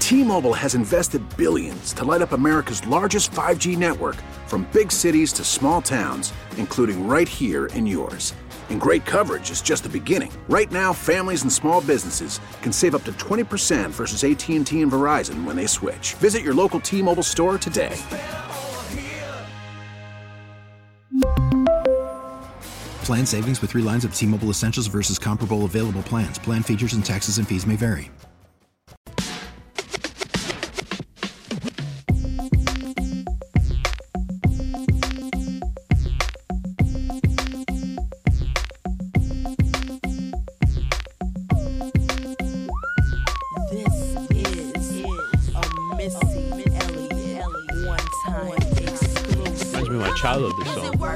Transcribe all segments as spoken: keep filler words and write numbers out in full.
T-Mobile has invested billions to light up America's largest five G network, from big cities to small towns, including right here in yours. And great coverage is just the beginning. Right now, families and small businesses can save up to twenty percent versus A T and T and Verizon when they switch. Visit your local T-Mobile store today. Plan savings with three lines of T-Mobile Essentials versus comparable available plans. Plan features and taxes and fees may vary. Childhood, this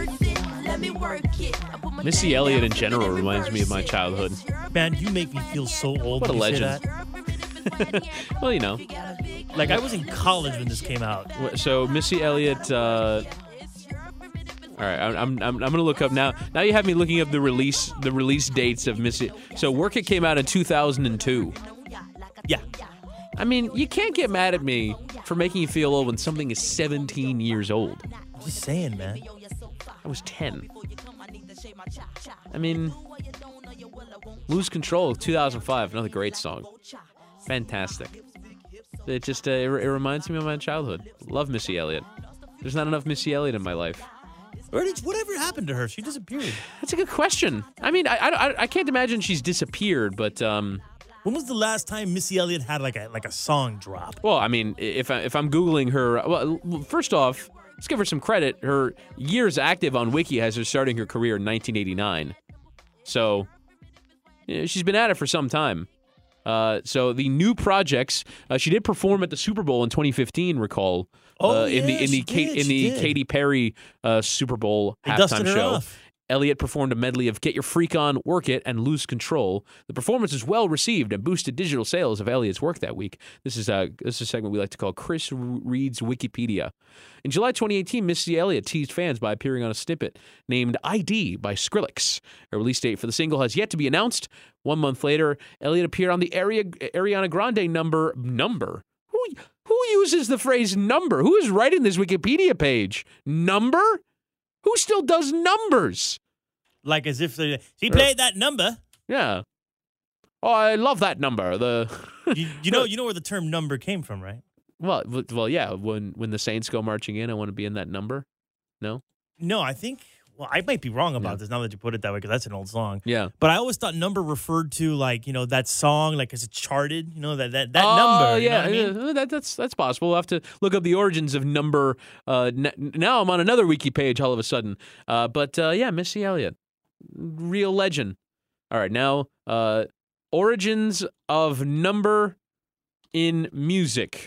song. Missy Elliott in general reminds me of my childhood. Man, you make me feel so old. What a when you legend. Say that. Well, you know. Like, I was in college when this came out. So, Missy Elliott, uh... all right, I'm I'm I'm gonna look up now. Now you have me looking up the release the release dates of Missy. So, Work It came out in two thousand two. Yeah. I mean, you can't get mad at me for making you feel old when something is seventeen years old. Just saying, man. I was ten. I mean, Lose Control, two thousand five, another great song. Fantastic. It just, uh, it, it reminds me of my childhood. Love Missy Elliott. There's not enough Missy Elliott in my life. Where did, whatever happened to her? She disappeared. That's a good question. I mean, I, I, I can't imagine she's disappeared, but... um. When was the last time Missy Elliott had like a like a song drop? Well, I mean, if, I, if I'm Googling her... Well, first off... Let's give her some credit. Her years active on Wiki has her starting her career in nineteen eighty-nine. So, yeah, she's been at it for some time. Uh, so the new projects, uh, she did perform at the Super Bowl in twenty fifteen. Recall, oh uh, yeah, in the in the she Kate, did, in the did. Katy Perry uh, Super Bowl They halftime dusted her show. off. Elliott performed a medley of Get Your Freak On, Work It, and Lose Control. The performance was well received and boosted digital sales of Elliott's work that week. This is a, this is a segment we like to call Chris Reads Wikipedia. In July twenty eighteen, Missy Elliott teased fans by appearing on a snippet named I D by Skrillex. A release date for the single has yet to be announced. One month later, Elliott appeared on the Ari- Ariana Grande number, number? Who, who uses the phrase number? Who is writing this Wikipedia page? Number? Who still does numbers? Like as if they, he played that number. Yeah. Oh, I love that number. The you, you know, you know where the term number came from, right? well, well, yeah. When when the Saints go marching in, I want to be in that number. No. No, I think. Well, I might be wrong about Yeah. this now that you put it that way because that's an old song. Yeah. But I always thought number referred to like you know that song like as it charted. You know that that that oh, number. You yeah, know what I mean? yeah, that, that's that's possible. We'll have to look up the origins of number. Uh, n- now I'm on another wiki page all of a sudden. Uh, but uh, yeah, Missy Elliott, real legend. All right, now uh, origins of number in music.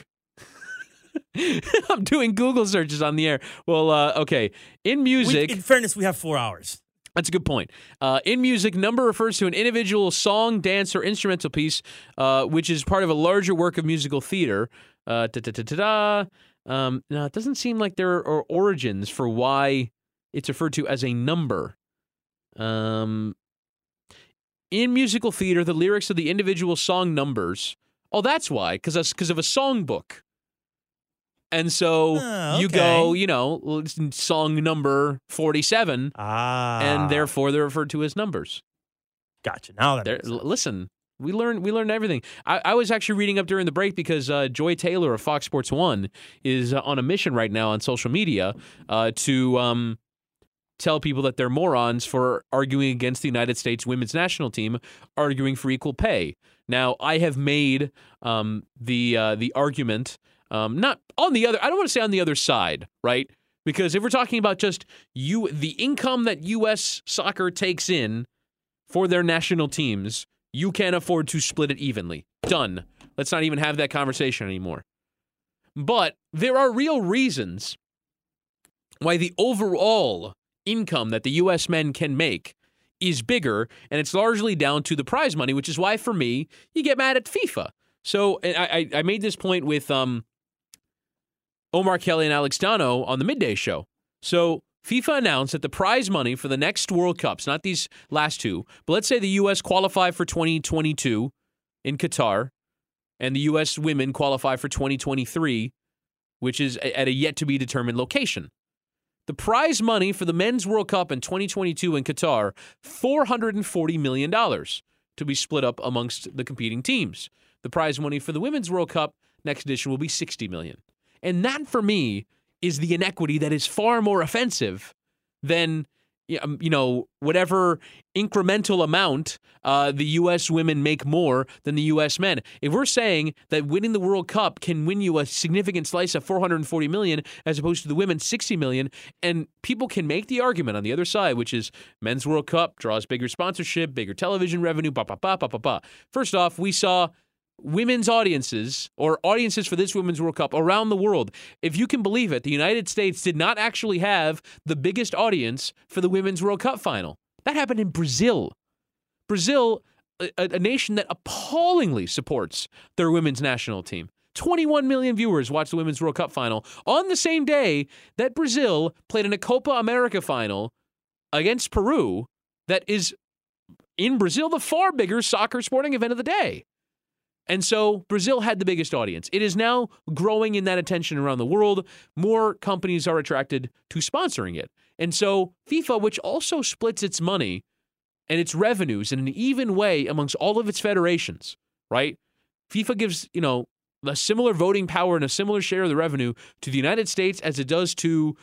I'm doing Google searches on the air. Well, uh, okay. In music... We, in fairness, we have four hours. That's a good point. Uh, in music, number refers to an individual song, dance, or instrumental piece, uh, which is part of a larger work of musical theater. Uh, da-da-da-da-da. Um, now, it doesn't seem like there are origins for why it's referred to as a number. Um, in musical theater, the lyrics of the individual song numbers... Oh, that's why, because because of a songbook. And so oh, you okay. go, you know, song number forty-seven, Ah. and therefore they're referred to as numbers. Gotcha. Now that They're, makes sense. listen, we learn we learn everything. I, I was actually reading up during the break because uh, Joy Taylor of Fox Sports One is uh, on a mission right now on social media uh, to um, tell people that they're morons for arguing against the United States women's national team, arguing for equal pay. Now, I have made um, the uh, the argument. Um, not on the other, I don't want to say on the other side, right? Because if we're talking about just you, the income that U S soccer takes in for their national teams, you can't afford to split it evenly. Done. Let's not even have that conversation anymore. But there are real reasons why the overall income that the U S men can make is bigger, and it's largely down to the prize money, which is why, for me, you get mad at FIFA. So and I, I made this point with um, Omar Kelly and Alex Dano on the Midday Show. So FIFA announced that the prize money for the next World Cups, not these last two, but let's say the U S qualify for twenty twenty-two in Qatar, and the U S women qualify for twenty twenty-three, which is at a yet-to-be-determined location. The prize money for the Men's World Cup in twenty twenty-two in Qatar, four hundred forty million dollars to be split up amongst the competing teams. The prize money for the Women's World Cup next edition will be sixty million dollars. And that, for me, is the inequity that is far more offensive than, you know, whatever incremental amount uh, the U S women make more than the U S men. If we're saying that winning the World Cup can win you a significant slice of four hundred forty million dollars as opposed to the women sixty million dollars, and people can make the argument on the other side, which is Men's World Cup draws bigger sponsorship, bigger television revenue, ba ba ba ba ba ba. First off, we saw women's audiences or audiences for this Women's World Cup around the world. If you can believe it, the United States did not actually have the biggest audience for the Women's World Cup final. That happened in Brazil. Brazil, a, a nation that appallingly supports their women's national team. twenty-one million viewers watched the Women's World Cup final on the same day that Brazil played in a Copa America final against Peru that is, in Brazil, the far bigger soccer sporting event of the day. And so Brazil had the biggest audience. It is now growing in that attention around the world. More companies are attracted to sponsoring it. And so FIFA, which also splits its money and its revenues in an even way amongst all of its federations, right? FIFA gives, you know, a similar voting power and a similar share of the revenue to the United States as it does to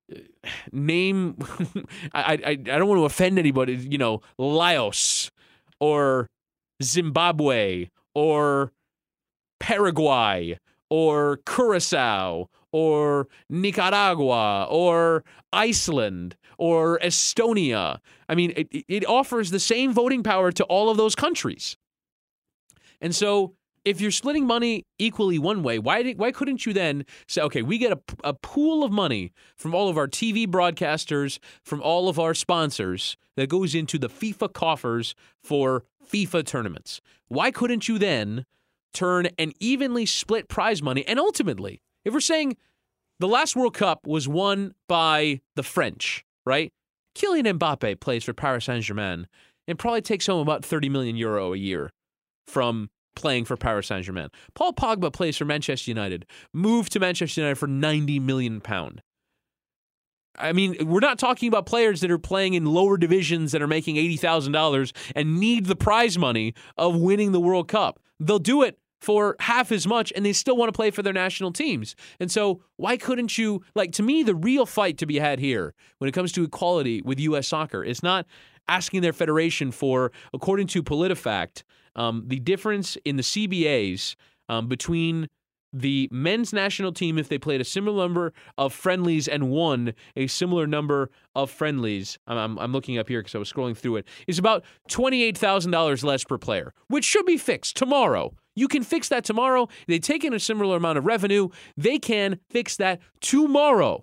name, I, I, I don't want to offend anybody, you know, Laos or Zimbabwe or Paraguay, or Curacao, or Nicaragua, or Iceland, or Estonia. I mean, it, it offers the same voting power to all of those countries. And so if you're splitting money equally one way, why did, why couldn't you then say, okay, we get a, a pool of money from all of our T V broadcasters, from all of our sponsors that goes into the FIFA coffers for FIFA tournaments. Why couldn't you then turn an evenly split prize money? And ultimately, if we're saying the last World Cup was won by the French, right? Kylian Mbappe plays for Paris Saint-Germain and probably takes home about thirty million euro a year from playing for Paris Saint-Germain. Paul Pogba plays for Manchester United, moved to Manchester United for ninety million pounds. I mean, we're not talking about players that are playing in lower divisions that are making eighty thousand dollars and need the prize money of winning the World Cup. They'll do it for half as much, and they still want to play for their national teams. And so why couldn't you, like, to me, the real fight to be had here when it comes to equality with U S soccer is not asking their federation for, according to PolitiFact, um, the difference in the C B As um, between the men's national team, if they played a similar number of friendlies and won a similar number of friendlies, I'm, I'm looking up here because I was scrolling through it, is about twenty-eight thousand dollars less per player, which should be fixed tomorrow. You can fix that tomorrow. They take in a similar amount of revenue. They can fix that tomorrow.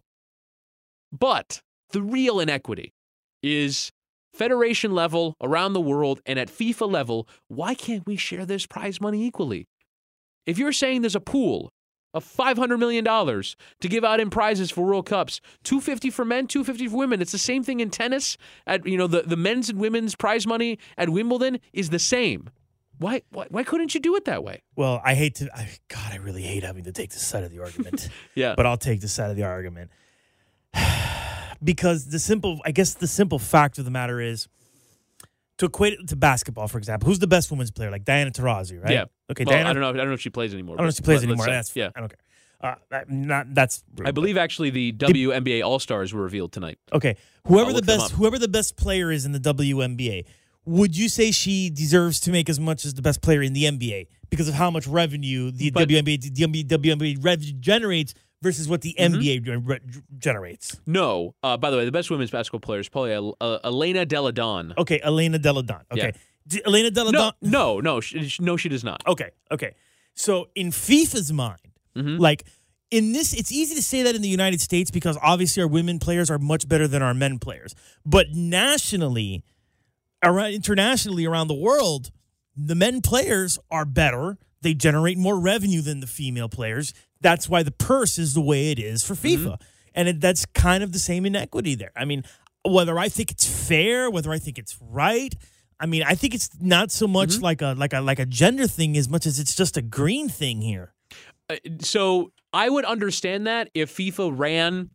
But the real inequity is federation level around the world and at FIFA level. Why can't we share this prize money equally? If you're saying there's a pool of five hundred million dollars to give out in prizes for World Cups, two hundred fifty for men, two hundred fifty for women, it's the same thing in tennis. At, you know, the, the men's and women's prize money at Wimbledon is the same. Why, why why couldn't you do it that way? Well, I hate to, I, God, I really hate having to take this side of the argument. Yeah. But I'll take this side of the argument. Because the simple, I guess the simple fact of the matter is, to equate it to basketball, for example, who's the best women's player? Like Diana Taurasi, right? Yeah. Okay, well, Diana. I don't know. I don't know if she plays anymore. I don't know if she plays but, anymore. say, That's yeah. I don't care. Uh, that, not that's. I believe actually the W N B A All Stars were revealed tonight. Okay, whoever I'll the look them best, up. whoever the best player is in the W N B A, would you say she deserves to make as much as the best player in the N B A because of how much revenue the But- W N B A, the W N B A revenue generates versus what the Mm-hmm. N B A gen- re- generates? No. Uh, by the way, the best women's basketball player is probably uh, uh, Elena Delle Donne. Okay, Elena Delle Donne. Okay, Yeah. D- Elena Delle No, Donne. no, no, she, no, she does not. Okay, okay. So in FIFA's mind, Mhm. like in this, it's easy to say that in the United States because obviously our women players are much better than our men players. But nationally, around internationally around the world, the men players are better. They generate more revenue than the female players. That's why the purse is the way it is for FIFA. Mm-hmm. And it, that's kind of the same inequity there. I mean, whether I think it's fair, whether I think it's right, I mean, I think it's not so much Mm-hmm. like a like a like a gender thing as much as it's just a green thing here. Uh, so I would understand that if FIFA ran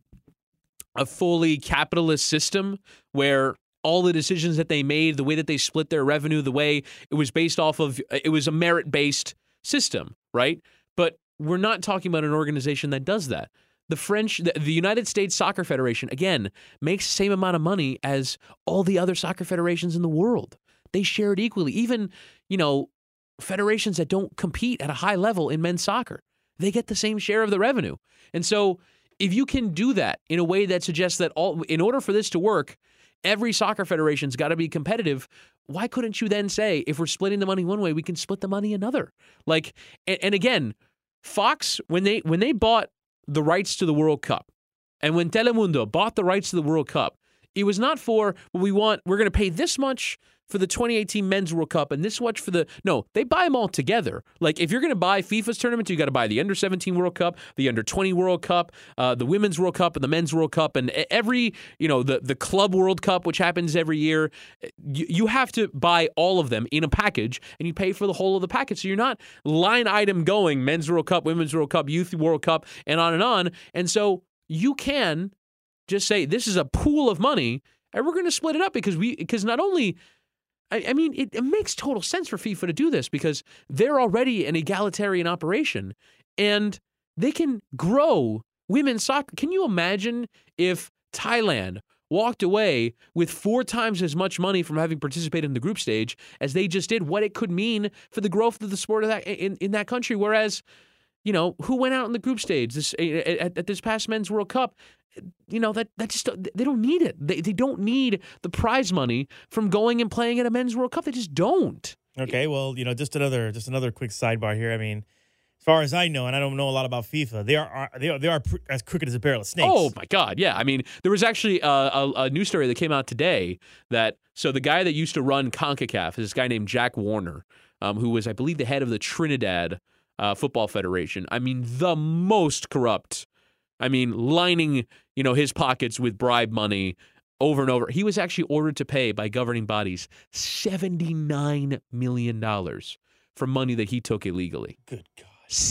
a fully capitalist system where all the decisions that they made, the way that they split their revenue, the way it was based off of, it was a merit-based system, right? But we're not talking about an organization that does that. The French, the, the United States Soccer Federation, again, makes the same amount of money as all the other soccer federations in the world. They share it equally. Even, you know, federations that don't compete at a high level in men's soccer, they get the same share of the revenue. And so if you can do that in a way that suggests that all, in order for this to work, every soccer federation's got to be competitive, why couldn't you then say, if we're splitting the money one way, we can split the money another? Like, and, and again, Fox, when they when they bought the rights to the World Cup, and when Telemundo bought the rights to the World Cup, it was not for, well, we want, we're going to pay this much for the twenty eighteen Men's World Cup and this much for the, no, they buy them all together. Like, if you're going to buy FIFA's tournament, you got to buy the under seventeen World Cup, the under twenty World Cup, uh, the Women's World Cup, and the Men's World Cup, and every, you know, the, the Club World Cup, which happens every year. You, you have to buy all of them in a package, and you pay for the whole of the package. So you're not line item going Men's World Cup, Women's World Cup, Youth World Cup, and on and on. And so you can just say, this is a pool of money, and we're going to split it up because we, because not only, I, I mean, it, it makes total sense for FIFA to do this because they're already an egalitarian operation and they can grow women's soccer. Can you imagine if Thailand walked away with four times as much money from having participated in the group stage as they just did, what it could mean for the growth of the sport of that, in, in that country? Whereas, you know, who went out in the group stage this at, at this past Men's World Cup? You know, that that just, they don't need it. They they don't need the prize money from going and playing at a Men's World Cup. They just don't. Okay, well, you know, just another just another quick sidebar here. I mean, as far as I know, and I don't know a lot about FIFA, they are they are they are pr- as crooked as a barrel of snakes. Oh my God, yeah. I mean, there was actually a, a, a news story that came out today that so the guy that used to run CONCACAF is this guy named Jack Warner, um, who was, I believe, the head of the Trinidad uh, Football Federation. I mean, the most corrupt. I mean, lining, you know, his pockets with bribe money over and over. He was actually ordered to pay by governing bodies seventy-nine million dollars for money that he took illegally. Good God.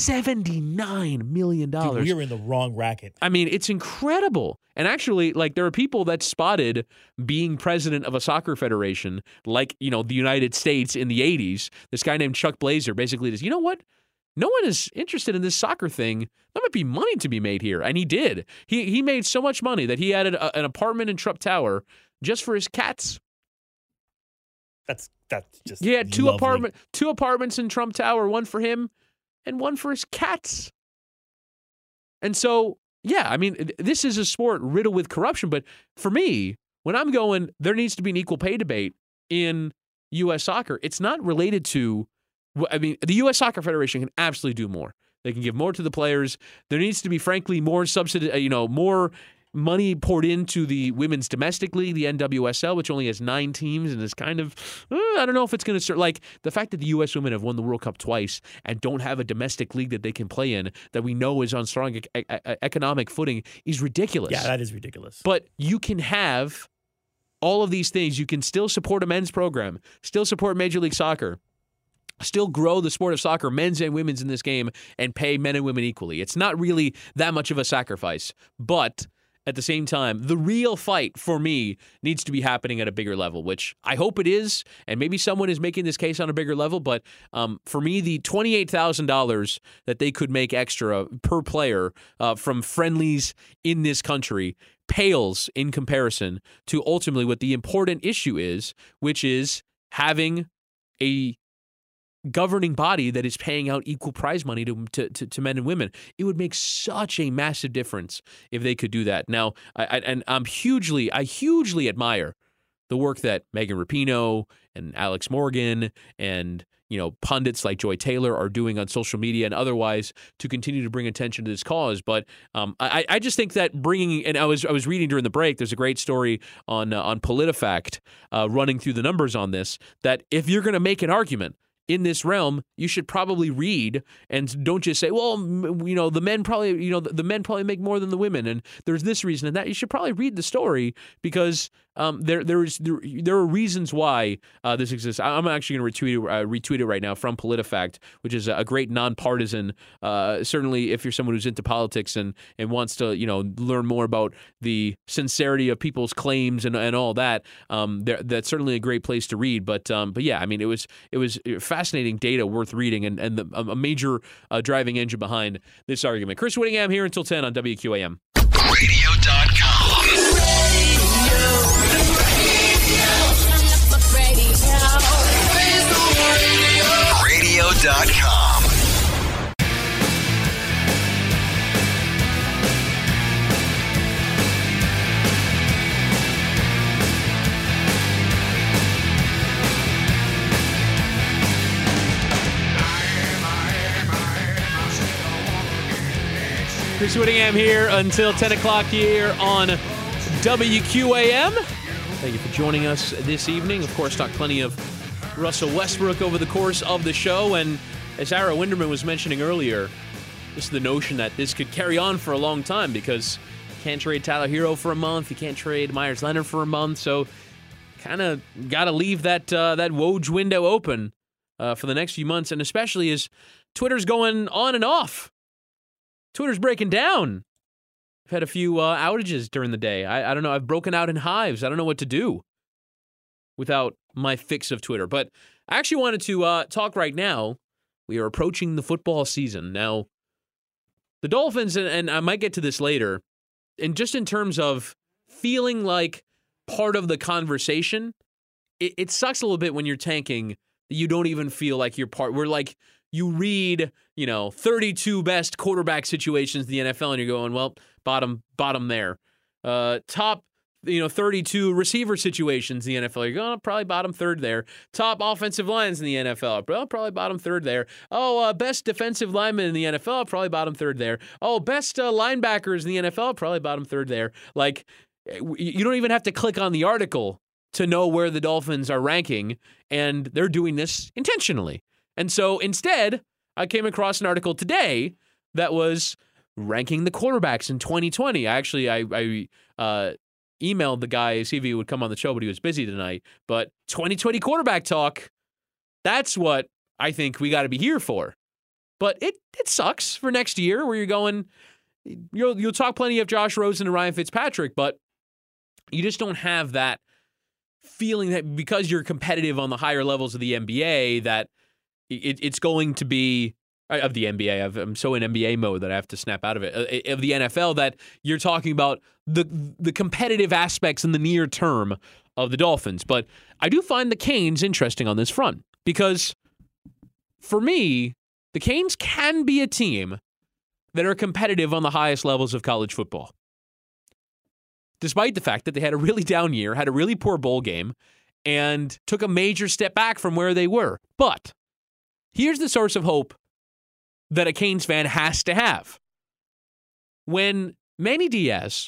seventy-nine million dollars. Dude, we are in the wrong racket. I mean, it's incredible. And actually, like, there are people that spotted being president of a soccer federation, like, you know, the United States in the eighties. This guy named Chuck Blazer basically just, you know what? No one is interested in this soccer thing. There might be money to be made here. And he did. He he made so much money that he added a, an apartment in Trump Tower just for his cats. That's that's just He had two lovely. apartment two apartments in Trump Tower, one for him and one for his cats. And so, yeah, I mean, this is a sport riddled with corruption. But for me, when I'm going, there needs to be an equal pay debate in U S soccer. It's not related to, I mean, the U S Soccer Federation can absolutely do more. They can give more to the players. There needs to be, frankly, more subsidy, you know, more money poured into the women's domestic league, the N W S L, which only has nine teams and is kind of, uh, I don't know if it's going to start. Like, the fact that the U S women have won the World Cup twice and don't have a domestic league that they can play in that we know is on strong e- e- economic footing is ridiculous. Yeah, that is ridiculous. But you can have all of these things. You can still support a men's program, still support Major League Soccer, still grow the sport of soccer, men's and women's, in this game, and pay men and women equally. It's not really that much of a sacrifice. But at the same time, the real fight for me needs to be happening at a bigger level, which I hope it is. And maybe someone is making this case on a bigger level. But um, for me, the twenty-eight thousand dollars that they could make extra per player uh, from friendlies in this country pales in comparison to ultimately what the important issue is, which is having a governing body that is paying out equal prize money to, to to to men and women. It would make such a massive difference if they could do that. Now, I, I and I'm hugely, I hugely admire the work that Megan Rapinoe and Alex Morgan and, you know, pundits like Joy Taylor are doing on social media and otherwise to continue to bring attention to this cause. But um, I, I just think that bringing, and I was I was reading during the break, there's a great story on uh, on PolitiFact uh, running through the numbers on this, that if you're going to make an argument in this realm, you should probably read and don't just say, well, you know, the men probably, you know, the men probably make more than the women, and there's this reason and that. You should probably read the story, because Um, there, there is, there, there are reasons why uh, this exists. I'm actually going to retweet it, uh, retweet it right now from PolitiFact, which is a great nonpartisan. Uh, certainly, if you're someone who's into politics and and wants to, you know, learn more about the sincerity of people's claims and and all that, um, that's certainly a great place to read. But um, but yeah, I mean, it was it was fascinating data worth reading, and and the, a major uh, driving engine behind this argument. Chris Whittingham here until ten on W Q A M. radio dot com. radio dot com. Chris Whittingham here until ten o'clock here on W Q A M. Thank you for joining us this evening. Of course, talked plenty of Russell Westbrook over the course of the show. And as Ara Winderman was mentioning earlier, just the notion that this could carry on for a long time because you can't trade Tyler Hero for a month. You can't trade Myers Leonard for a month. So kind of got to leave that uh, that Woj window open uh, for the next few months. And especially as Twitter's going on and off. Twitter's breaking down. I've had a few uh, outages during the day. I, I don't know. I've broken out in hives. I don't know what to do without my fix of Twitter. But I actually wanted to uh, talk right now. We are approaching the football season. Now, the Dolphins, and, and I might get to this later, and just in terms of feeling like part of the conversation, it, it sucks a little bit when you're tanking that you don't even feel like you're part. We're like, you read, you know, thirty-two best quarterback situations in the N F L, and you're going, well, bottom, bottom there. Uh, top, you know, thirty-two receiver situations in the N F L. You're going, oh, probably bottom third there. Top offensive lines in the N F L. Well, probably bottom third there. Oh, uh, best defensive lineman in the N F L. Probably bottom third there. Oh, best uh, linebackers in the N F L. Probably bottom third there. Like, you don't even have to click on the article to know where the Dolphins are ranking, and they're doing this intentionally. And so instead, I came across an article today that was ranking the quarterbacks in twenty twenty. I actually, I, I uh, emailed the guy to see if he would come on the show, but he was busy tonight. But twenty twenty quarterback talk, that's what I think we got to be here for. But it it sucks for next year where you're going, you'll, you'll talk plenty of Josh Rosen and Ryan Fitzpatrick, but you just don't have that feeling that because you're competitive on the higher levels of the N B A that It, it's going to be of the N B A. I'm so in N B A mode that I have to snap out of it. Of the N F L, that you're talking about the the competitive aspects in the near term of the Dolphins. But I do find the Canes interesting on this front because for me, the Canes can be a team that are competitive on the highest levels of college football. Despite the fact that they had a really down year, had a really poor bowl game, and took a major step back from where they were. But here's the source of hope that a Canes fan has to have. When Manny Diaz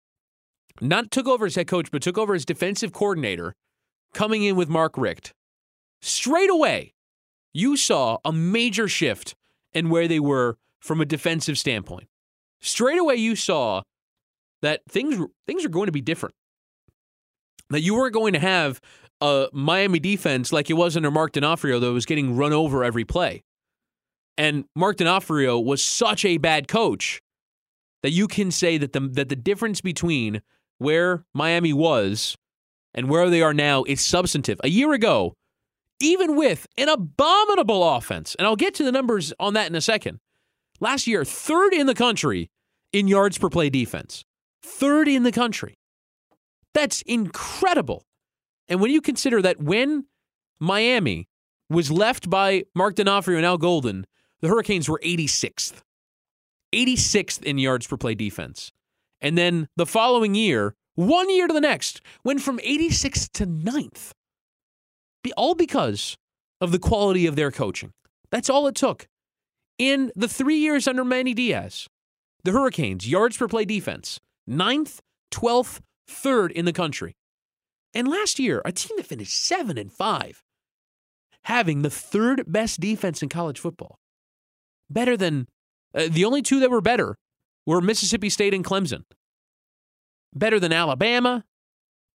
not took over as head coach, but took over as defensive coordinator, coming in with Mark Richt, straight away, you saw a major shift in where they were from a defensive standpoint. Straight away, you saw that things, things are going to be different. That you weren't going to have a Miami defense like it was under Mark D'Onofrio that was getting run over every play. And Mark D'Onofrio was such a bad coach that you can say that the that the difference between where Miami was and where they are now is substantive. A year ago, even with an abominable offense, and I'll get to the numbers on that in a second, last year, third in the country in yards per play defense. Third in the country. That's incredible. And when you consider that when Miami was left by Mark D'Onofrio and Al Golden, the Hurricanes were eighty-sixth. eighty-sixth in yards per play defense. And then the following year, one year to the next, went from eighty-sixth to ninth. All because of the quality of their coaching. That's all it took. In the three years under Manny Diaz, the Hurricanes, yards per play defense, ninth, twelfth, third in the country. And last year, a team that finished seven and five, having the third best defense in college football. Better than, uh, the only two that were better were Mississippi State and Clemson. Better than Alabama,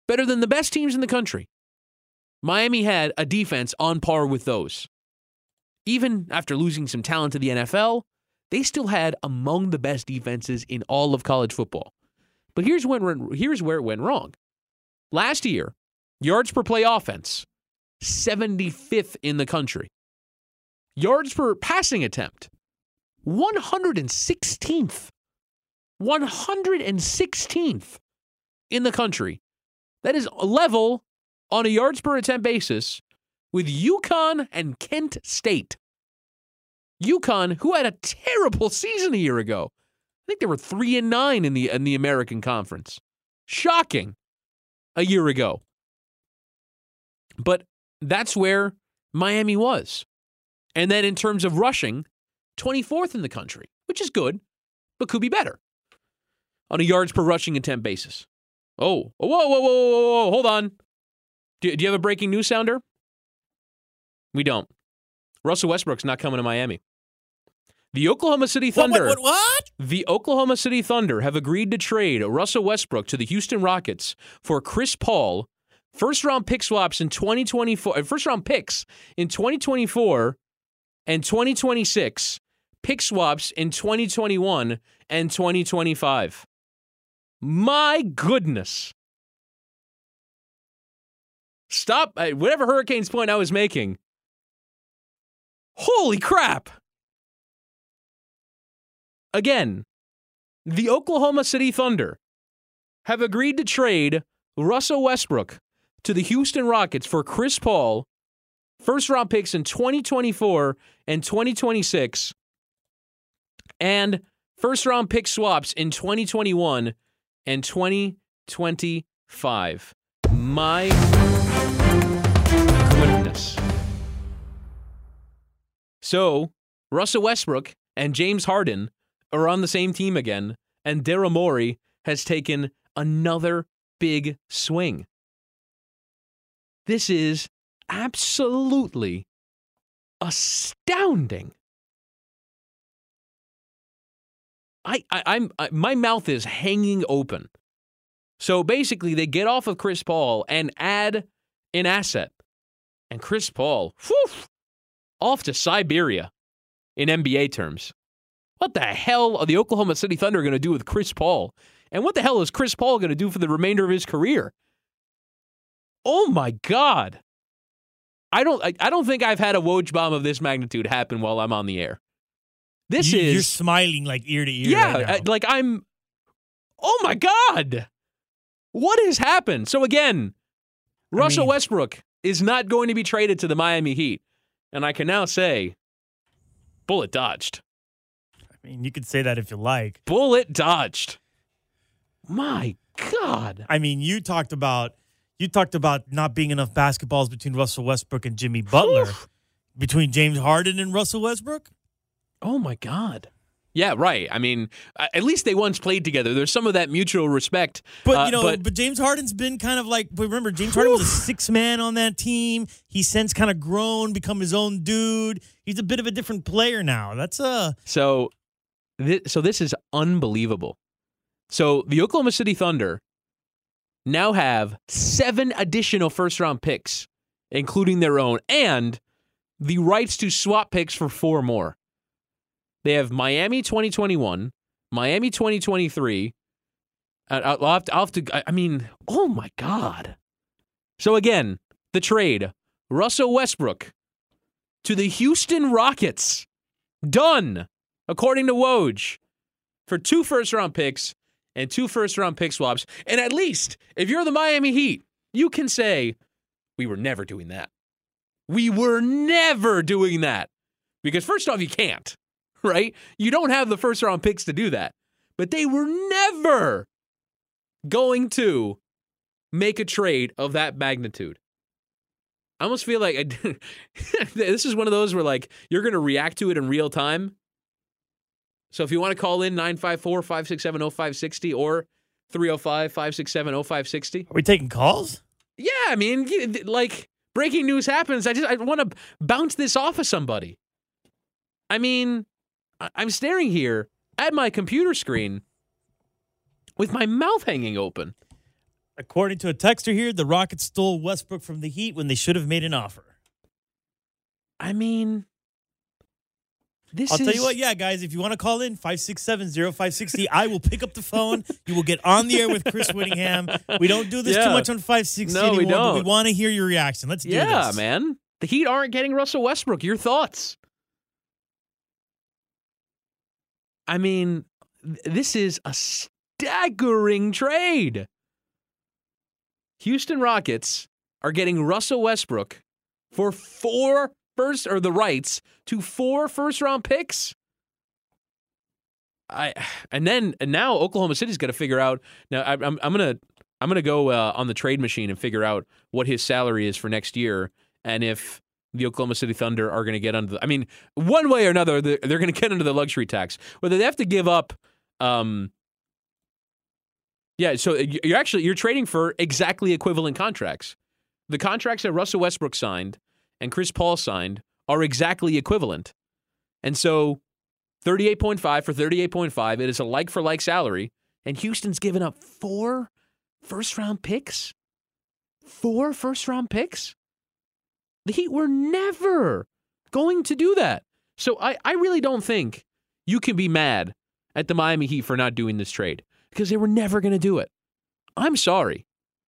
better than the best teams in the country. Miami had a defense on par with those. Even after losing some talent to the N F L, they still had among the best defenses in all of college football. But here's when here's where it went wrong. Last year, yards per play offense, seventy-fifth in the country. Yards per passing attempt, one hundred sixteenth. one hundred sixteenth in the country. That is level on a yards per attempt basis with UConn and Kent State. UConn, who had a terrible season a year ago. I think they were three and nine in the in the American Conference. Shocking a year ago. But that's where Miami was. And then in terms of rushing, twenty-fourth in the country, which is good, but could be better on a yards per rushing attempt basis. Oh, whoa, whoa, whoa, whoa, whoa, hold on. Do, do you have a breaking news sounder? We don't. Russell Westbrook's not coming to Miami. The Oklahoma City Thunder. What, what, what, what? The Oklahoma City Thunder have agreed to trade Russell Westbrook to the Houston Rockets for Chris Paul, first round pick swaps in twenty twenty-four, first round picks in twenty twenty-four and twenty twenty-six, pick swaps in twenty twenty-one and twenty twenty-five. My goodness. Stop. Whatever Hurricanes point I was making. Holy crap. Again, the Oklahoma City Thunder have agreed to trade Russell Westbrook to the Houston Rockets for Chris Paul, first round picks in twenty twenty-four and twenty twenty-six, and first round pick swaps in twenty twenty-one and twenty twenty-five. My goodness. So, Russell Westbrook and James Harden are on the same team again, and Daryl Morey has taken another big swing. This is absolutely astounding. I, I I'm I, my mouth is hanging open. So basically, they get off of Chris Paul and add an asset, and Chris Paul, whew, off to Siberia in N B A terms. What the hell are the Oklahoma City Thunder going to do with Chris Paul? And what the hell is Chris Paul going to do for the remainder of his career? Oh my God. I don't I, I don't think I've had a Woj bomb of this magnitude happen while I'm on the air. This you, is You're smiling like ear to ear. Yeah, right now. I, like I'm Oh my God. What has happened? So again, Russell I mean, Westbrook is not going to be traded to the Miami Heat. And I can now say, bullet dodged. I mean, you could say that if you like. Bullet dodged. My God. I mean, you talked about you talked about not being enough basketballs between Russell Westbrook and Jimmy Butler. Oof. Between James Harden and Russell Westbrook? Oh, my God. Yeah, right. I mean, at least they once played together. There's some of that mutual respect. But, uh, you know, but, but James Harden's been kind of like, but remember, James Harden was a six man on that team. He's since kind of grown, become his own dude. He's a bit of a different player now. That's a. So, th- so this is unbelievable. So the Oklahoma City Thunder now have seven additional first round picks, including their own, and the rights to swap picks for four more. They have Miami twenty twenty-one, Miami twenty twenty-three. I'll have to, I'll have to, I mean, oh my God. So again, the trade, Russell Westbrook to the Houston Rockets. Done, according to Woj, for two first-round picks and two first-round pick swaps. And at least, if you're the Miami Heat, you can say, we were never doing that. We were never doing that. Because first off, you can't. Right? You don't have the first round picks to do that. But they were never going to make a trade of that magnitude. I almost feel like I, this is one of those where like you're going to react to it in real time. So if you want to call in nine five four, five six seven, oh five six oh or three oh five, five six seven, oh five six oh. Are we taking calls? Yeah, I mean, like breaking news happens. I just I want to bounce this off of somebody. I mean, I'm staring here at my computer screen with my mouth hanging open. According to a texter here, the Rockets stole Westbrook from the Heat when they should have made an offer. I mean, this I'll is... tell you what, yeah, guys, if you want to call in, five six seven, oh five six zero, I will pick up the phone. You will get on the air with Chris Whittingham. We don't do this Yeah. too much on five sixty No, we anymore, but we don't. want to hear your reaction. Let's do Yeah, this. man. The Heat aren't getting Russell Westbrook. Your thoughts? I mean, th- this is a staggering trade. Houston Rockets are getting Russell Westbrook for four first, or the rights to four first round picks. I and then and now Oklahoma City's got to figure out. Now I, I'm I'm gonna I'm gonna go uh, on the trade machine and figure out what his salary is for next year, and if the Oklahoma City Thunder are going to get under the, I mean, one way or another, they're, they're going to get under the luxury tax. Whether they have to give up, um, yeah, so you're actually, you're trading for exactly equivalent contracts. The contracts that Russell Westbrook signed and Chris Paul signed are exactly equivalent. And so thirty-eight point five for thirty-eight point five, it is a like-for-like salary, and Houston's given up four first-round picks? Four first-round picks? The Heat were never going to do that. So I, I really don't think you can be mad at the Miami Heat for not doing this trade because they were never going to do it. I'm sorry.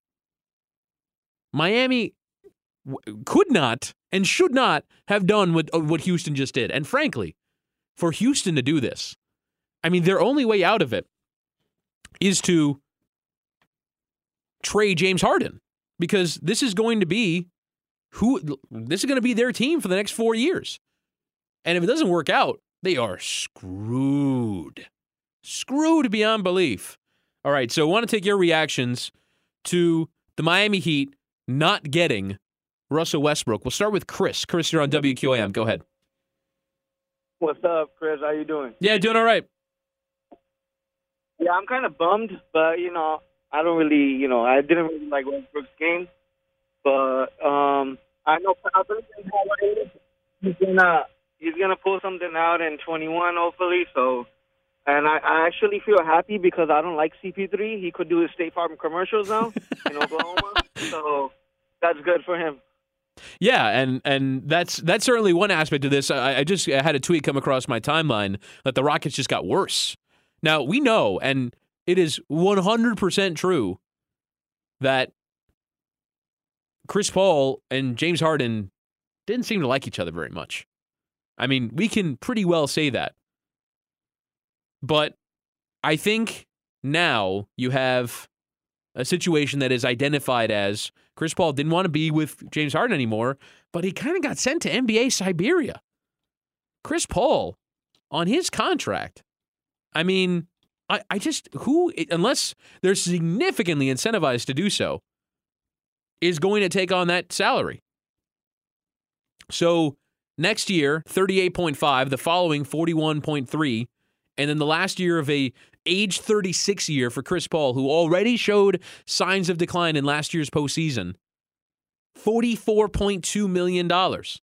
Miami w- could not and should not have done what, uh, what Houston just did. And frankly, for Houston to do this, I mean, their only way out of it is to trade James Harden because this is going to be Who this is going to be their team for the next four years. And if it doesn't work out, they are screwed. Screwed beyond belief. All right, so I want to take your reactions to the Miami Heat not getting Russell Westbrook. We'll start with Chris. Chris, you're on W Q A M. Go ahead. What's up, Chris? How you doing? Yeah, doing all right. Yeah, I'm kind of bummed, but, you know, I don't really, you know, I didn't really like Westbrook's game. But um, I know he's gonna he's gonna pull something out in twenty-one, hopefully. So, and I, I actually feel happy because I don't like C P three. He could do his State Farm commercials now in Oklahoma, so that's good for him. Yeah, and and that's that's certainly one aspect of this. I, I just had a tweet come across my timeline that the Rockets just got worse. Now we know, and it is one hundred percent true that Chris Paul and James Harden didn't seem to like each other very much. I mean, we can pretty well say that. But I think now you have a situation that is identified as Chris Paul didn't want to be with James Harden anymore, but he kind of got sent to N B A Siberia. Chris Paul, on his contract, I mean, I, I just, who, unless they're significantly incentivized to do so, is going to take on that salary. So next year, thirty-eight point five, the following forty-one point three, and then the last year of a age thirty-six year for Chris Paul, who already showed signs of decline in last year's postseason, forty-four point two million dollars.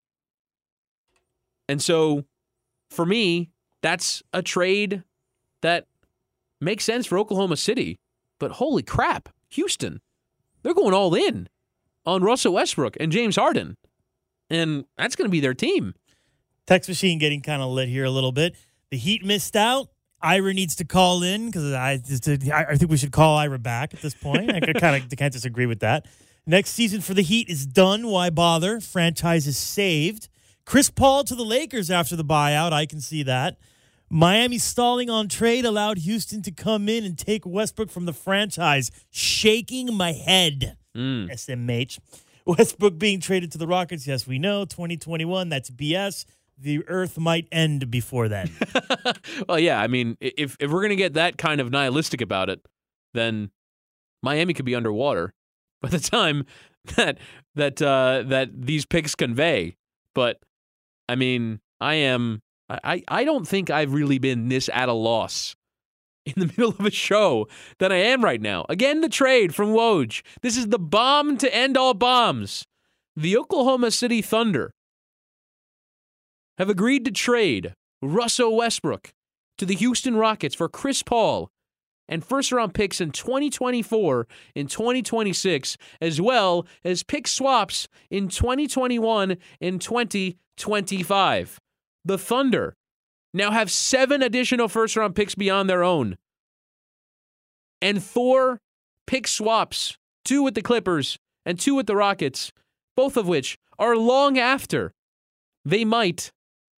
And so for me, that's a trade that makes sense for Oklahoma City, but holy crap, Houston, they're going all in on Russell Westbrook and James Harden, and that's going to be their team. Text machine getting kind of lit here a little bit. The Heat missed out. Ira needs to call in because I just I think we should call Ira back at this point. I kind of can't disagree with that. Next season for the Heat is done. Why bother? Franchise is saved. Chris Paul to the Lakers after the buyout. I can see that. Miami stalling on trade allowed Houston to come in and take Westbrook from the franchise. Shaking my head. Mm. S M H. Westbrook being traded to the Rockets. Yes, we know. twenty twenty-one. That's B S. The earth might end before then. Well, yeah. I mean, if if we're going to get that kind of nihilistic about it, then Miami could be underwater by the time that that uh, that these picks convey. But I mean, I am. I, I don't think I've really been this at a loss in the middle of a show than I am right now. Again, the trade from Woj. This is the bomb to end all bombs. The Oklahoma City Thunder have agreed to trade Russell Westbrook to the Houston Rockets for Chris Paul and first-round picks in twenty twenty-four and twenty twenty-six, as well as pick swaps in twenty twenty-one and twenty twenty-five. The Thunder now have seven additional first-round picks beyond their own, and four pick swaps, two with the Clippers and two with the Rockets, both of which are long after they might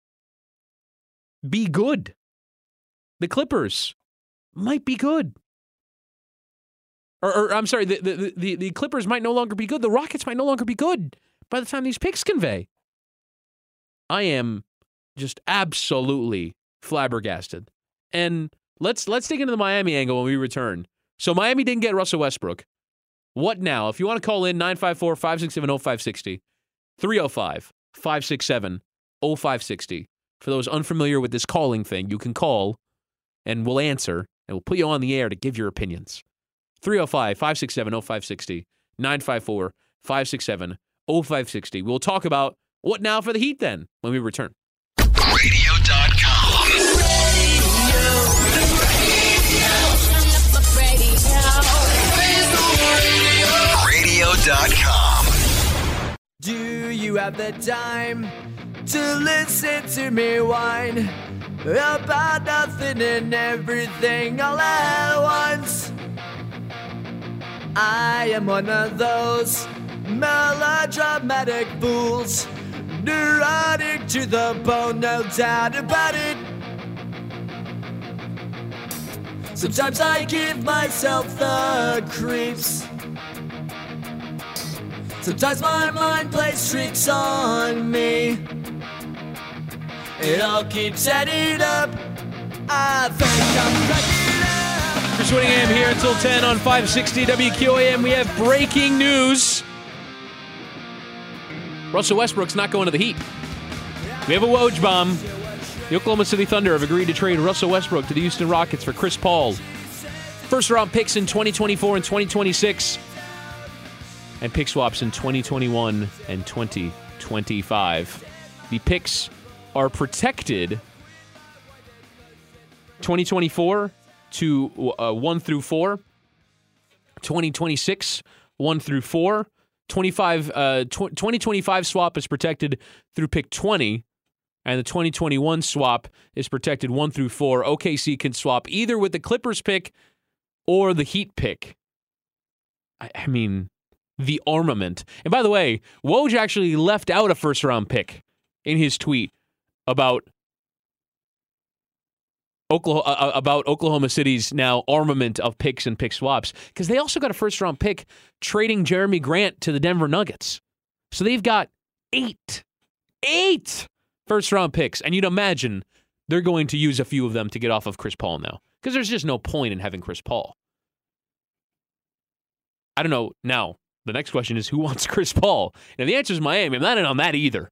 be good. The Clippers might be good. Or, or I'm sorry, the, the, the, the Clippers might no longer be good. The Rockets might no longer be good by the time these picks convey. I am just absolutely flabbergasted. And let's let's dig into the Miami angle when we return. So Miami didn't get Russell Westbrook. What now? If you want to call in, nine five four, five six seven, oh five six oh, three oh five, five six seven, oh five six oh. For those unfamiliar with this calling thing, you can call and we'll answer and we'll put you on the air to give your opinions. three oh five, five six seven, oh five six oh, nine five four, five six seven, oh five six oh. We'll talk about what now for the Heat then when we return. radio dot com. radio dot com. Do you have the time to listen to me whine about nothing and everything all at once? I am one of those melodramatic fools, neurotic to the bone, no doubt about it. Sometimes I give myself the creeps. Sometimes my mind plays tricks on me. It all keeps adding up. I think I'm cracking up. Chris Whittingham here until ten on five sixty W Q A M. We have breaking news. Russell Westbrook's not going to the Heat. We have a Woj bomb. The Oklahoma City Thunder have agreed to trade Russell Westbrook to the Houston Rockets for Chris Paul. First round picks in twenty twenty-four and twenty twenty-six. And pick swaps in twenty twenty-one and twenty twenty-five. The picks are protected twenty twenty-four to uh, one through four, twenty twenty-six, one through four, twenty-five, uh, tw- twenty twenty-five swap is protected through pick twenty, and the twenty twenty-one swap is protected one through four. O K C can swap either with the Clippers pick or the Heat pick. I, I mean, the armament. And by the way, Woj actually left out a first-round pick in his tweet about Oklahoma, uh, about Oklahoma City's now armament of picks and pick swaps, because they also got a first-round pick trading Jeremy Grant to the Denver Nuggets. So they've got eight, eight first-round picks, and you'd imagine they're going to use a few of them to get off of Chris Paul now, because there's just no point in having Chris Paul. I don't know. Now, the next question is, who wants Chris Paul? Now, the answer is Miami. I'm not in on that either.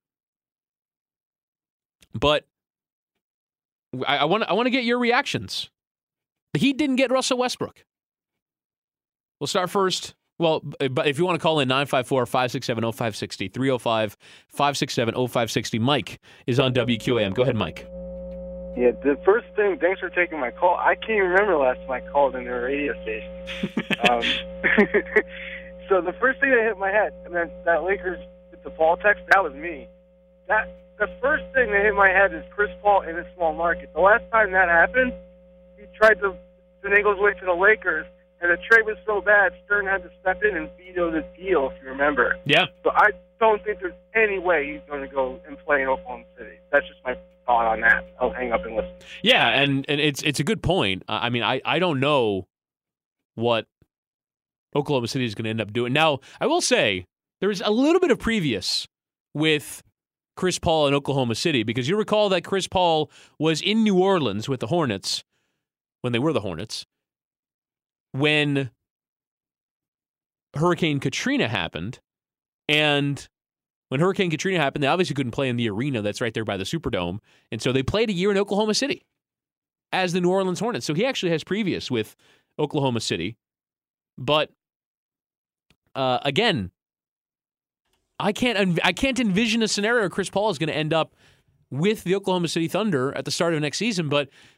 But I, I want I want to get your reactions. The Heat didn't get Russell Westbrook. We'll start first. Well, but if you want to call in nine five four, five six seven, oh five six oh, three oh five, five six seven, oh five six oh. Mike is on W Q A M. Go ahead, Mike. Yeah, the first thing, thanks for taking my call. I can't even remember the last time I called in a radio station. um, so the first thing that hit my head, and then that Lakers with the Paul text, that was me. That the first thing that hit my head is Chris Paul in a small market. The last time that happened, he tried to finagle his way to the Lakers, and the trade was so bad, Stern had to step in and veto the deal, if you remember. Yeah. So I don't think there's any way he's going to go and play in Oklahoma City. That's just my thought on that. I'll hang up and listen. Yeah, and, and it's it's a good point. Uh, I mean, I, I don't know what Oklahoma City is going to end up doing. Now, I will say, there's a little bit of previous with Chris Paul in Oklahoma City, because you recall that Chris Paul was in New Orleans with the Hornets, when they were the Hornets, when Hurricane Katrina happened, and when Hurricane Katrina happened, they obviously couldn't play in the arena that's right there by the Superdome, and so they played a year in Oklahoma City as the New Orleans Hornets. So he actually has previous with Oklahoma City, but uh, again, I can't I can't envision a scenario where Chris Paul is going to end up with the Oklahoma City Thunder at the start of next season, but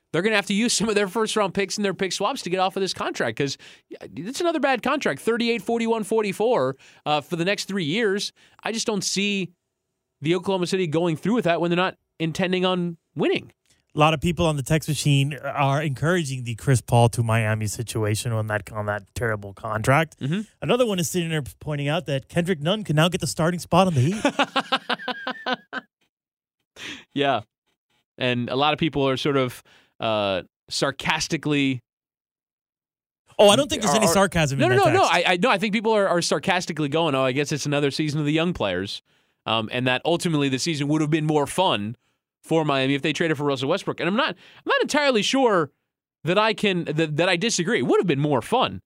they're going to have to use some of their first-round picks and their pick swaps to get off of this contract because it's another bad contract, thirty-eight, forty-one, forty-four uh, for the next three years. I just don't see the Oklahoma City going through with that when they're not intending on winning. A lot of people on the text machine are encouraging the Chris Paul to Miami situation on that on that terrible contract. Mm-hmm. Another one is sitting there pointing out that Kendrick Nunn can now get the starting spot on the Heat. Yeah. And a lot of people are sort of uh, sarcastically. Oh, I don't think there's are, any are, sarcasm no, in no, that no, text. no. I, I, no, I think people are, are sarcastically going, oh, I guess it's another season of the young players. Um, and that ultimately the season would have been more fun for Miami if they traded for Russell Westbrook. And I'm not I'm not entirely sure that I can that, that I disagree. It would have been more fun.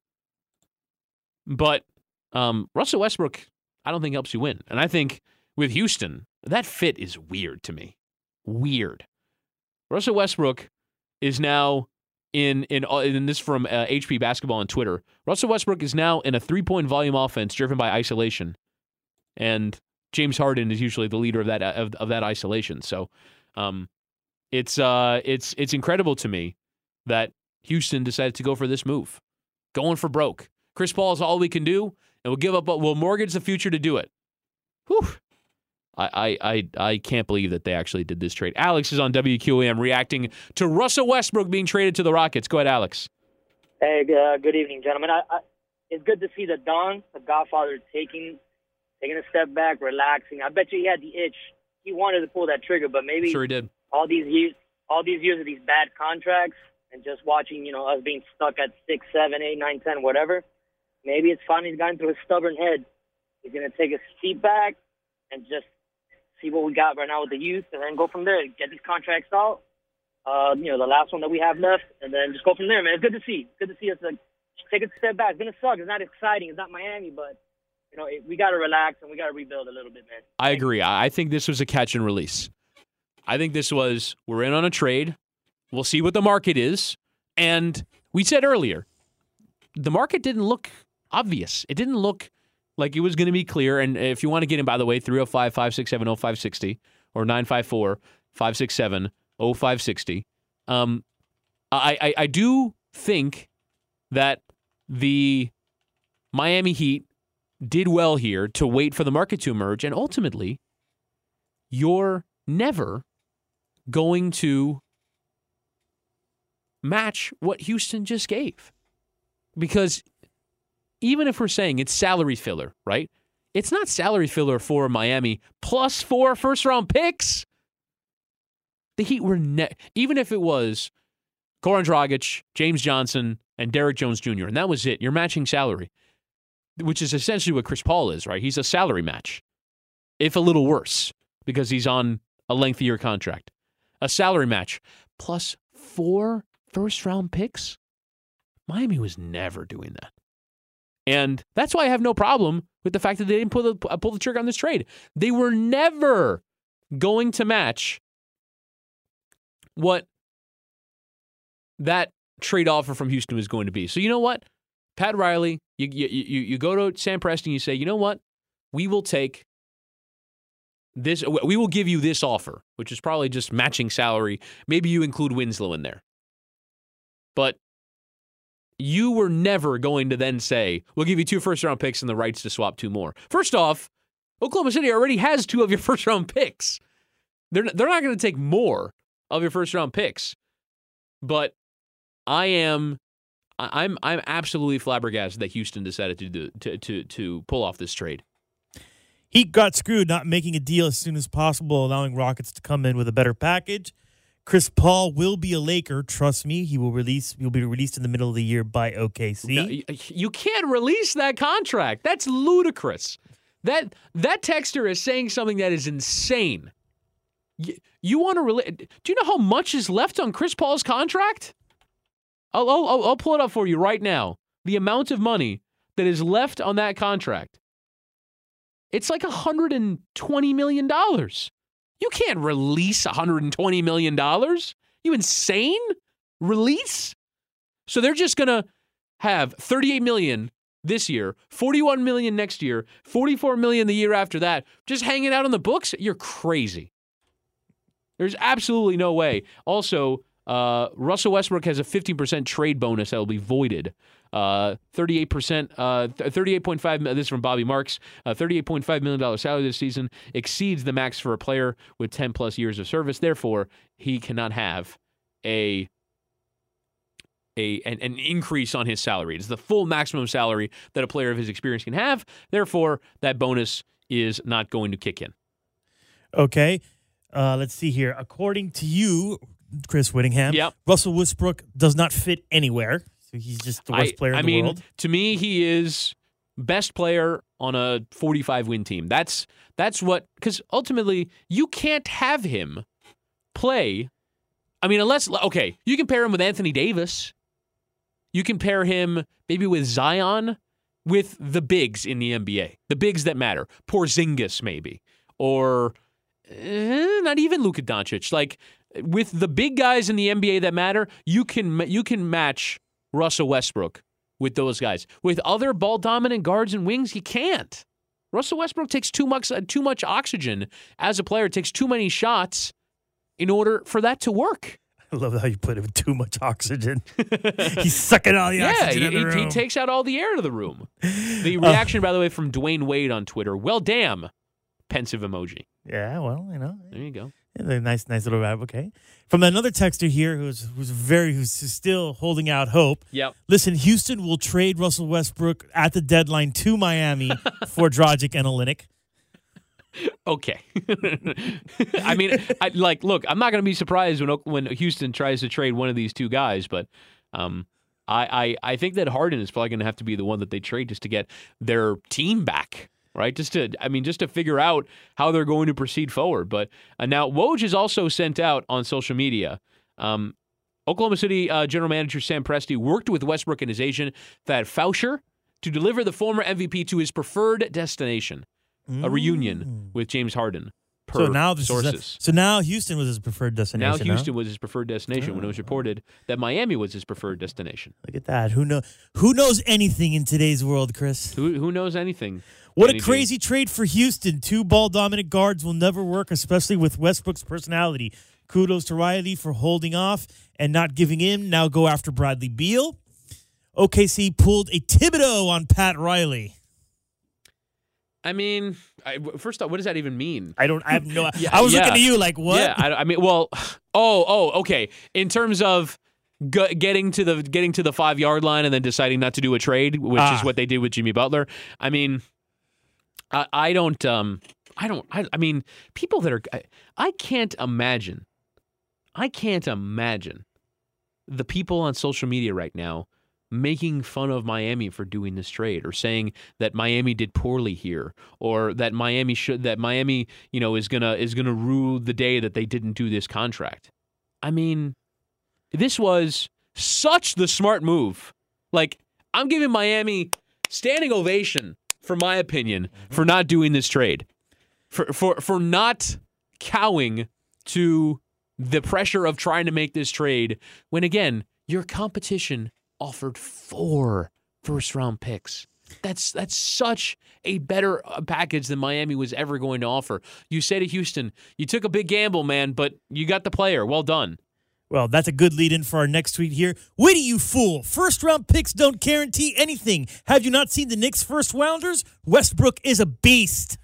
But um, Russell Westbrook, I don't think helps you win. And I think with Houston, that fit is weird to me. Weird. Russell Westbrook is now in in in this from uh, H P Basketball on Twitter. Russell Westbrook is now in a three-point volume offense driven by isolation. And James Harden is usually the leader of that of, of that isolation. So Um, it's uh, it's it's incredible to me that Houston decided to go for this move, going for broke. Chris Paul is all we can do, and we'll give up. We'll mortgage the future to do it. Whew. I I I I can't believe that they actually did this trade. Alex is on W Q A M reacting to Russell Westbrook being traded to the Rockets. Go ahead, Alex. Hey, uh, good evening, gentlemen. I, I, it's good to see that Don, the Godfather, taking taking a step back, relaxing. I bet you he had the itch. He wanted to pull that trigger, but maybe Sure he did. all these years, all these years of these bad contracts, and just watching, you know, us being stuck at six, seven, eight, nine, ten, whatever. Maybe it's finally gotten through his stubborn head. He's gonna take a seat back and just see what we got right now with the youth, and then go from there. Get these contracts out. Uh, you know, the last one that we have left, and then just go from there, man. It's good to see. It's good to see us like take a step back. It's gonna suck. It's not exciting. It's not Miami, but. You know, we got to relax and we got to rebuild a little bit, man. I agree. I think this was a catch and release. I think this was, we're in on a trade. We'll see what the market is. And we said earlier, the market didn't look obvious. It didn't look like it was going to be clear. And if you want to get in, by the way, three oh five, five six seven, oh five six oh or nine five four, five six seven, oh five six oh. Um, I, I, I do think that the Miami Heat did well here to wait for the market to emerge, and ultimately, you're never going to match what Houston just gave. Because even if we're saying it's salary filler, right? It's not salary filler for Miami plus four first-round picks. The Heat were, ne- even if it was Goran Dragic, James Johnson, and Derrick Jones Junior, and that was it, you're matching salary. Which is essentially what Chris Paul is, right? He's a salary match, if a little worse, because he's on a lengthier contract. A salary match plus four first-round picks? Miami was never doing that. And that's why I have no problem with the fact that they didn't pull the, pull the trigger on this trade. They were never going to match what that trade offer from Houston was going to be. So you know what? Pat Riley, you, you you you go to Sam Preston, you say, you know what? We will take this. We will give you this offer, which is probably just matching salary. Maybe you include Winslow in there. But you were never going to then say, we'll give you two first-round picks and the rights to swap two more. First off, Oklahoma City already has two of your first-round picks. They're, they're not going to take more of your first-round picks. But I am... I'm I'm absolutely flabbergasted that Houston decided to do to to to pull off this trade. He got screwed not making a deal as soon as possible, allowing Rockets to come in with a better package. Chris Paul will be a Laker. Trust me, he will release. He'll be released in the middle of the year by O K C. No, you can't release that contract. That's ludicrous. That that texter is saying something that is insane. You, you want to release? Do you know how much is left on Chris Paul's contract? I'll, I'll, I'll pull it up for you right now. The amount of money that is left on that contract. It's like one hundred twenty million dollars. You can't release one hundred twenty million dollars. You insane? Release? So they're just going to have thirty-eight million dollars this year, forty-one million dollars next year, forty-four million dollars the year after that, just hanging out on the books? You're crazy. There's absolutely no way. Also, Uh, Russell Westbrook has a fifteen percent trade bonus that will be voided. Uh, thirty-eight percent, uh, thirty-eight point five. This is from Bobby Marks. Uh, thirty-eight point five million dollars salary this season exceeds the max for a player with ten plus years of service. Therefore, he cannot have a a an, an increase on his salary. It's the full maximum salary that a player of his experience can have. Therefore, that bonus is not going to kick in. Okay. Uh, let's see here. According to you, Chris Whittingham, yep. Russell Westbrook does not fit anywhere. So he's just the worst I, player in I the mean, world. To me, he is best player on a forty-five win team. That's that's what, because ultimately, you can't have him play. I mean, unless, okay, you can pair him with Anthony Davis. You can pair him maybe with Zion, with the bigs in the N B A, the bigs that matter. Porzingis, maybe. Or eh, not even Luka Doncic. Like, with the big guys in the N B A that matter, you can you can match Russell Westbrook with those guys. With other ball-dominant guards and wings, you can't. Russell Westbrook takes too much uh, too much oxygen as a player, takes too many shots in order for that to work. I love how you put it with too much oxygen. He's sucking all the yeah, oxygen he, in the he, room. he takes out all the air to the room. The reaction, uh, by the way, from Dwayne Wade on Twitter, well, damn, pensive emoji. Yeah, well, you know. There you go. Yeah, nice, nice little rap. Okay. From another texter here who's who's very who's still holding out hope. Yep. Listen, Houston will trade Russell Westbrook at the deadline to Miami for Dragic and Olynyk. Okay. I mean, I, like, look, I'm not going to be surprised when when Houston tries to trade one of these two guys, but um, I, I I think that Harden is probably going to have to be the one that they trade just to get their team back. Right, just to, I mean, just to figure out how they're going to proceed forward. But uh, now Woj has also sent out on social media. Um, Oklahoma City uh, General Manager Sam Presti worked with Westbrook and his agent Thad Foucher to deliver the former M V P to his preferred destination, mm. a reunion with James Harden. Per so now this sources. Is a, so now Houston was his preferred destination. Now Houston huh? was his preferred destination oh. when it was reported that Miami was his preferred destination. Look at that. Who know? Who knows anything in today's world, Chris? Who who knows anything? What anything. a crazy trade for Houston. Two ball-dominant guards will never work, especially with Westbrook's personality. Kudos to Riley for holding off and not giving in. Now go after Bradley Beal. O K C pulled a Thibodeau on Pat Riley. I mean, I, first off, what does that even mean? I don't. I have no. yeah, I was yeah. looking at you like, what? Yeah, I, I mean, well, oh, oh, okay. In terms of g- getting to the getting to the five yard line and then deciding not to do a trade, which ah. is what they did with Jimmy Butler. I mean, I, I don't. Um, I don't. I, I mean, people that are. I, I can't imagine. I can't imagine the people on social media right now making fun of Miami for doing this trade, or saying that Miami did poorly here, or that Miami should that Miami, you know, is gonna is gonna rue the day that they didn't do this contract. I mean, this was such the smart move. Like, I'm giving Miami standing ovation, for my opinion, for not doing this trade, for for for not cowing to the pressure of trying to make this trade when, again, your competition offered four first-round picks. That's that's such a better package than Miami was ever going to offer. You say to Houston, you took a big gamble, man, but you got the player. Well done. Well, that's a good lead-in for our next tweet here. Witty, you fool. First-round picks don't guarantee anything. Have you not seen the Knicks' first-rounders? Westbrook is a beast.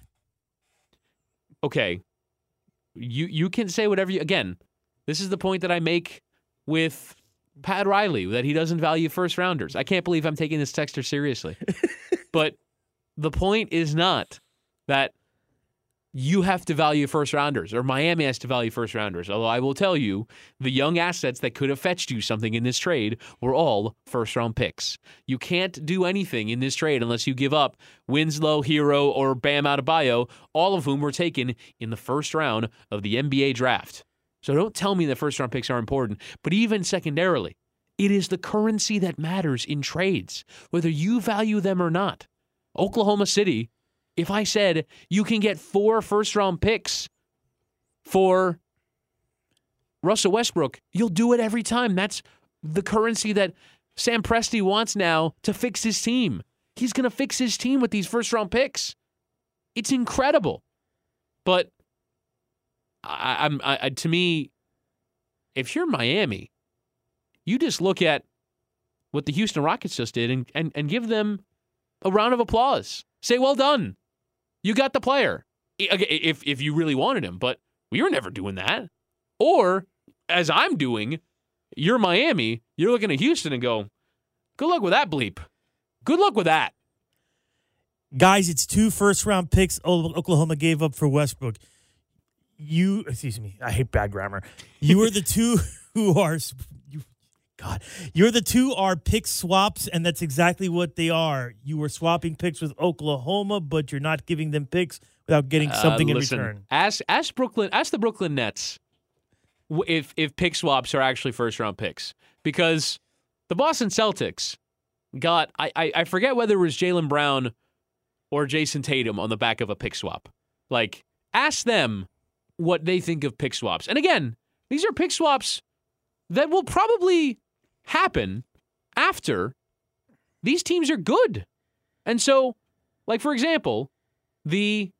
Okay. You, you can say whatever you... Again, this is the point that I make with Pat Riley, that he doesn't value first rounders. I can't believe I'm taking this texter seriously. But the point is not that you have to value first rounders, or Miami has to value first rounders. Although I will tell you, the young assets that could have fetched you something in this trade were all first round picks. You can't do anything in this trade unless you give up Winslow, Hero, or Bam Adebayo, all of whom were taken in the first round of the N B A draft. So don't tell me that first-round picks are important. But even secondarily, it is the currency that matters in trades, whether you value them or not. Oklahoma City, if I said you can get four first-round picks for Russell Westbrook, you'll do it every time. That's the currency that Sam Presti wants now to fix his team. He's going to fix his team with these first-round picks. It's incredible. But I, I'm I, to me, if you're Miami, you just look at what the Houston Rockets just did and, and, and give them a round of applause. Say, well done. You got the player. If, if you really wanted him, but we were never doing that. Or, as I'm doing, you're Miami, you're looking at Houston and go, good luck with that bleep. Good luck with that. Guys, it's two first-round picks Oklahoma gave up for Westbrook. You, excuse me, I hate bad grammar. You are the two who are, you, God, you're the two are pick swaps, and that's exactly what they are. You are swapping picks with Oklahoma, but you're not giving them picks without getting something uh, listen, in return. Ask, ask Brooklyn, ask the Brooklyn Nets if if pick swaps are actually first-round picks, because the Boston Celtics got, I, I, I forget whether it was Jaylen Brown or Jason Tatum on the back of a pick swap. Like, ask them what they think of pick swaps. And again, these are pick swaps that will probably happen after these teams are good. And so, like, for example, the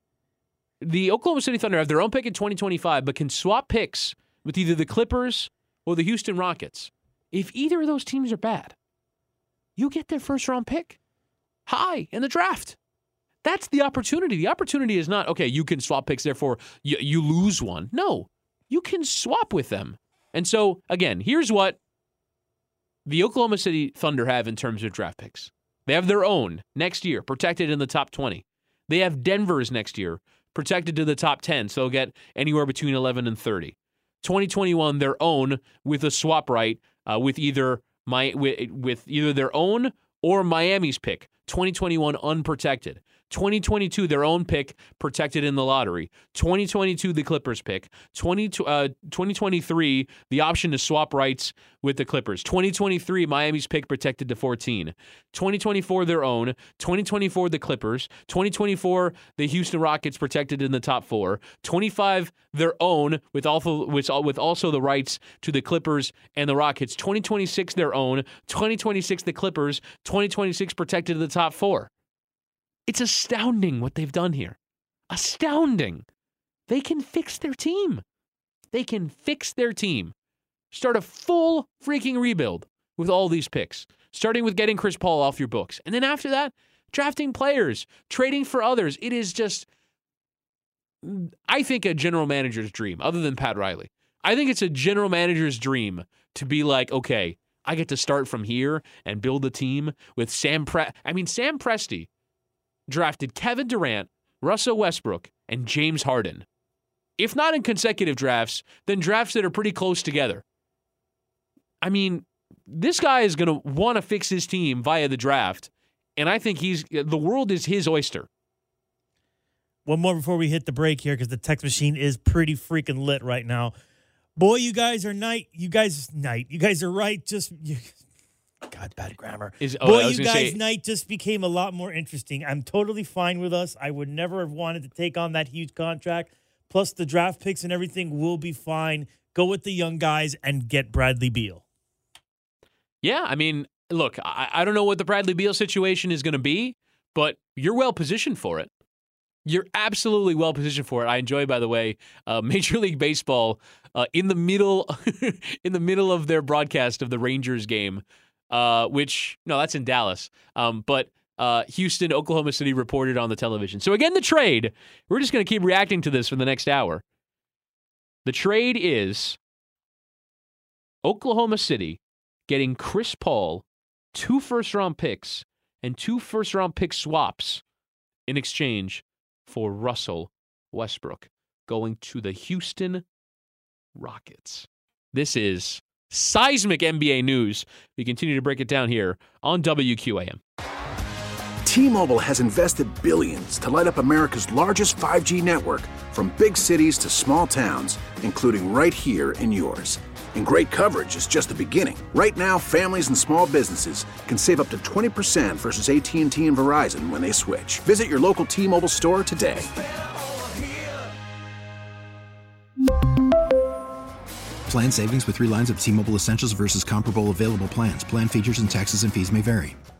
the Oklahoma City Thunder have their own pick in twenty twenty-five, but can swap picks with either the Clippers or the Houston Rockets. If either of those teams are bad, you get their first-round pick high in the draft. That's the opportunity. The opportunity is not, okay, you can swap picks, therefore you, you lose one. No, you can swap with them. And so, again, here's what the Oklahoma City Thunder have in terms of draft picks. They have their own next year, protected in the top twenty. They have Denver's next year, protected to the top ten, so they'll get anywhere between eleven and thirty. twenty twenty-one, their own with a swap right uh, with either my with, with either their own or Miami's pick. twenty twenty-one unprotected. twenty twenty-two, their own pick, protected in the lottery. twenty twenty-two, the Clippers pick. twenty, uh, twenty twenty-three, the option to swap rights with the Clippers. twenty twenty-three, Miami's pick, protected to fourteen. twenty twenty-four, their own. twenty twenty-four, the Clippers. twenty twenty-four, the Houston Rockets, protected in the top four. twenty-five, their own, with also, with, with also the rights to the Clippers and the Rockets. twenty twenty-six, their own. twenty twenty-six, the Clippers. twenty twenty-six, protected to the top four. It's astounding what they've done here. Astounding. They can fix their team. They can fix their team. Start a full freaking rebuild with all these picks, starting with getting Chris Paul off your books. And then after that, drafting players, trading for others. It is just, I think, a general manager's dream, other than Pat Riley. I think it's a general manager's dream to be like, okay, I get to start from here and build a team with Sam Pre- I mean, Sam Presti drafted Kevin Durant, Russell Westbrook, and James Harden. If not in consecutive drafts, then drafts that are pretty close together. I mean, this guy is going to want to fix his team via the draft, and I think he's the world is his oyster. One more before we hit the break here, because the text machine is pretty freaking lit right now. Boy, you guys are night. You guys night. You guys are right. Just you, God, bad grammar. Is, oh, Boy, you guys' say, night just became a lot more interesting. I'm totally fine with us. I would never have wanted to take on that huge contract. Plus, the draft picks and everything will be fine. Go with the young guys and get Bradley Beal. Yeah, I mean, look, I, I don't know what the Bradley Beal situation is going to be, but you're well positioned for it. You're absolutely well positioned for it. I enjoy, by the way, uh, Major League Baseball uh, in the middle, in the middle of their broadcast of the Rangers game. Uh, which, no, that's in Dallas. Um, but uh, Houston, Oklahoma City reported on the television. So again, the trade, we're just going to keep reacting to this for the next hour. The trade is Oklahoma City getting Chris Paul, two first-round picks, and two first-round pick swaps in exchange for Russell Westbrook going to the Houston Rockets. This is seismic N B A news. We continue to break it down here on W Q A M. T-Mobile has invested billions to light up America's largest five G network, from big cities to small towns, including right here in yours. And great coverage is just the beginning. Right now, families and small businesses can save up to twenty percent versus A T and T and Verizon when they switch. Visit your local T-Mobile store today. Plan savings with three lines of T-Mobile Essentials versus comparable available plans. Plan features and taxes and fees may vary.